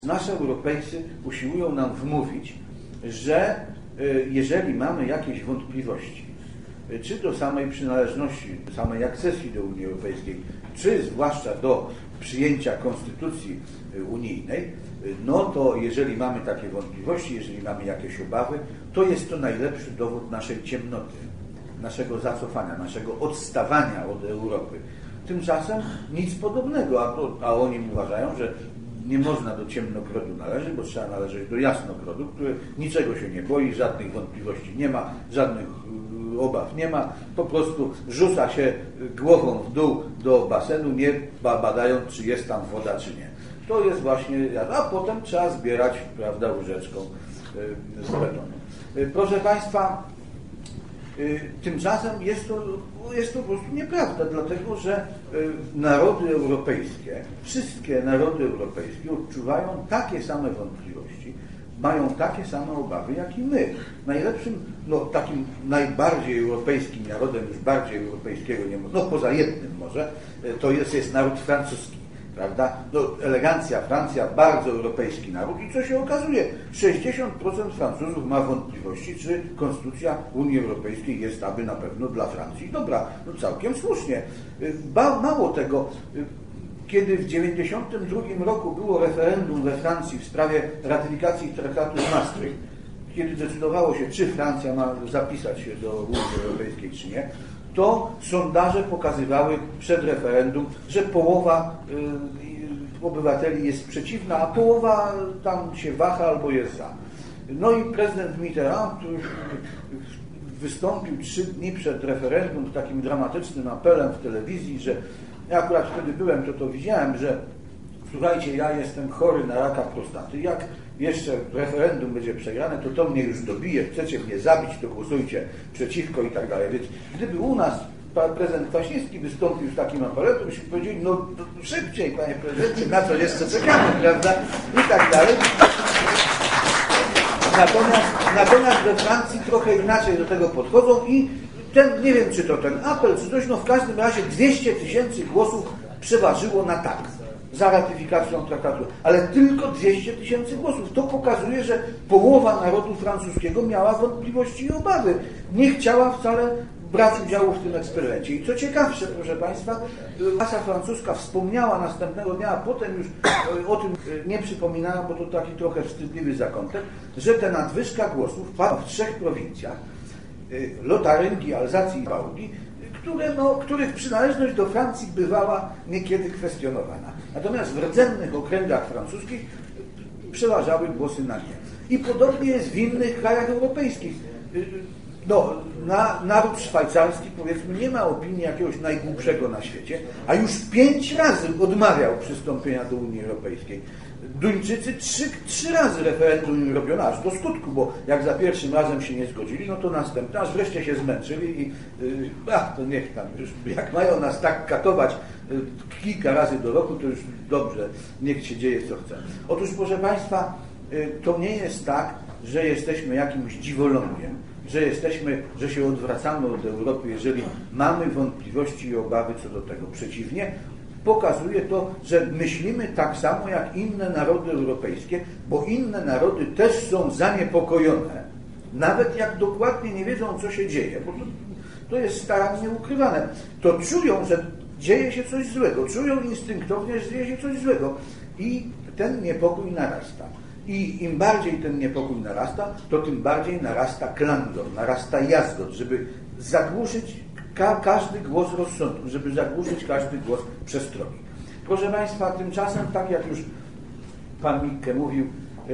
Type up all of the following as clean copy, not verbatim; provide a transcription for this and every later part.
Nasze Europejcy usiłują nam wmówić, że jeżeli mamy jakieś wątpliwości, czy do samej przynależności, do samej akcesji do Unii Europejskiej, czy zwłaszcza do przyjęcia konstytucji unijnej, no to jeżeli mamy takie wątpliwości, jeżeli mamy jakieś obawy, to jest to najlepszy dowód naszej ciemnoty, naszego zacofania, naszego odstawania od Europy. Tymczasem nic podobnego, a oni uważają, że nie można do ciemnogrodu należeć, bo trzeba należeć do jasnogrodu, który niczego się nie boi, żadnych wątpliwości nie ma, żadnych obaw nie ma, po prostu rzuca się głową w dół do basenu, nie badając, czy jest tam woda, czy nie. To jest właśnie, a potem trzeba zbierać, prawda, łyżeczką z betonu. Proszę Państwa, tymczasem jest to po prostu nieprawda, dlatego że narody europejskie, wszystkie narody europejskie odczuwają takie same wątpliwości, mają takie same obawy jak i my. Najlepszym, takim najbardziej europejskim narodem, już bardziej europejskiego, poza jednym może, to jest naród francuski. Prawda? Elegancja, Francja, bardzo europejski naród i co się okazuje? 60% Francuzów ma wątpliwości, czy konstytucja Unii Europejskiej jest aby na pewno dla Francji dobra. Całkiem słusznie. Mało tego, kiedy w 1992 roku było referendum we Francji w sprawie ratyfikacji traktatu z Maastricht, kiedy decydowało się, czy Francja ma zapisać się do Unii Europejskiej, czy nie, to sondaże pokazywały przed referendum, że połowa obywateli jest przeciwna, a połowa tam się waha albo jest za. No i prezydent Mitterrand, który wystąpił 3 dni przed referendum z takim dramatycznym apelem w telewizji, że ja akurat wtedy byłem, to widziałem, że słuchajcie, ja jestem chory na raka prostaty, jak jeszcze referendum będzie przegrane, to mnie już dobije, chcecie mnie zabić, to głosujcie przeciwko i tak dalej. Więc gdyby u nas pan prezydent Kwaśniewski wystąpił z takim apelem, to byśmy powiedzieli, szybciej, panie prezydencie, na co jeszcze czekamy, prawda? I tak dalej. Natomiast we Francji trochę inaczej do tego podchodzą i nie wiem, czy to ten apel, czy coś, w każdym razie 200 000 głosów przeważyło na tak za ratyfikacją traktatu, ale tylko 200 000 głosów. To pokazuje, że połowa narodu francuskiego miała wątpliwości i obawy. Nie chciała wcale brać udziału w tym eksperymencie. I co ciekawsze, proszę Państwa, prasa francuska wspomniała następnego dnia, a potem już o tym nie przypominała, bo to taki trochę wstydliwy zakątek, że ta nadwyżka głosów padła w 3 prowincjach, Lotaryngii, Alzacji i Wałgii, których przynależność do Francji bywała niekiedy kwestionowana. Natomiast w rdzennych okręgach francuskich przeważały głosy na nie. I podobnie jest w innych krajach europejskich. Naród szwajcarski, powiedzmy, nie ma opinii jakiegoś najgłupszego na świecie, a już 5 razy odmawiał przystąpienia do Unii Europejskiej. Duńczycy 3 razy referendum robiono aż do skutku, bo jak za pierwszym razem się nie zgodzili, to następny, aż wreszcie się zmęczyli i to niech tam już, jak mają nas tak katować kilka razy do roku, to już dobrze, niech się dzieje co chce. Otóż, proszę Państwa, to nie jest tak, że jesteśmy jakimś dziwolągiem, że się odwracamy od Europy, jeżeli mamy wątpliwości i obawy co do tego. Przeciwnie, pokazuje to, że myślimy tak samo jak inne narody europejskie, bo inne narody też są zaniepokojone, nawet jak dokładnie nie wiedzą, co się dzieje, bo to jest starannie ukrywane. To czują, że dzieje się coś złego, czują instynktownie, że dzieje się coś złego i ten niepokój narasta. I im bardziej ten niepokój narasta, to tym bardziej narasta klandor, narasta jazgot, żeby zagłuszyć każdy głos rozsądku, żeby zagłuszyć każdy głos przestrogi. Proszę Państwa, tymczasem, tak jak już pan Mikke mówił,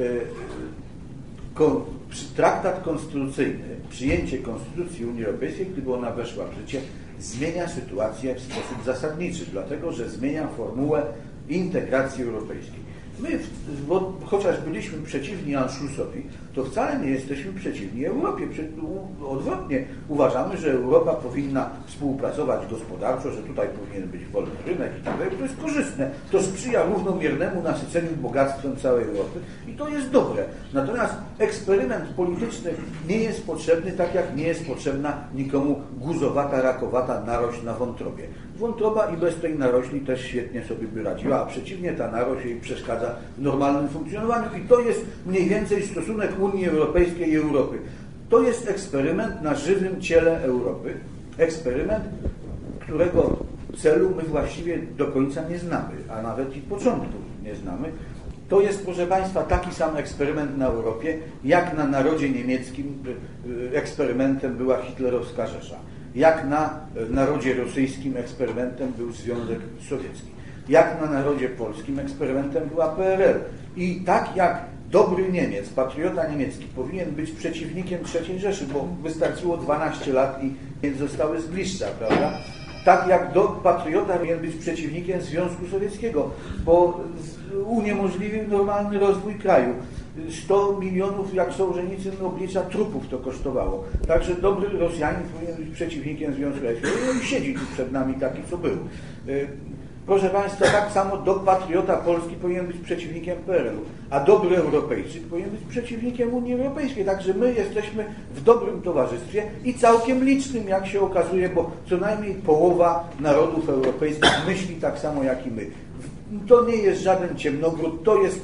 traktat konstytucyjny, przyjęcie Konstytucji Unii Europejskiej, gdyby ona weszła w życie, zmienia sytuację w sposób zasadniczy, dlatego że zmienia formułę integracji europejskiej. My, chociaż byliśmy przeciwni Anschlussowi, to wcale nie jesteśmy przeciwni Europie. Odwrotnie, uważamy, że Europa powinna współpracować gospodarczo, że tutaj powinien być wolny rynek i tak dalej. To jest korzystne. To sprzyja równomiernemu nasyceniu bogactwem całej Europy i to jest dobre. Natomiast eksperyment polityczny nie jest potrzebny, tak jak nie jest potrzebna nikomu guzowata, rakowata narośl na wątrobie. wątroba i bez tej narośli też świetnie sobie by radziła, a przeciwnie, ta narośl jej przeszkadza w normalnym funkcjonowaniu i to jest mniej więcej stosunek Unii Europejskiej i Europy. To jest eksperyment na żywym ciele Europy, eksperyment, którego celu my właściwie do końca nie znamy, a nawet i początku nie znamy. To jest, proszę Państwa, taki sam eksperyment na Europie, jak na narodzie niemieckim eksperymentem była hitlerowska Rzesza, jak na narodzie rosyjskim eksperymentem był Związek Sowiecki, jak na narodzie polskim eksperymentem była PRL. I tak jak dobry Niemiec, patriota niemiecki powinien być przeciwnikiem III Rzeszy, bo wystarczyło 12 lat i zostały zgliszcza, prawda? Tak jak patriota powinien być przeciwnikiem Związku Sowieckiego, bo uniemożliwił normalny rozwój kraju. 100 milionów, jak Sołżenicyn oblicza, trupów to kosztowało. Także dobry Rosjanin powinien być przeciwnikiem Związku Sowieckiego. I siedzi tu przed nami taki, co był. Proszę Państwa, tak samo patriota Polski powinien być przeciwnikiem PRL-u, a dobry Europejczyk powinien być przeciwnikiem Unii Europejskiej. Także my jesteśmy w dobrym towarzystwie i całkiem licznym, jak się okazuje, bo co najmniej połowa narodów europejskich myśli tak samo jak i my. To nie jest żaden ciemnogród, to jest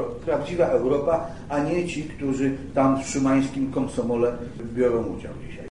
prawdziwa Europa, a nie ci, którzy tam w szumańskim komsomole biorą udział dzisiaj.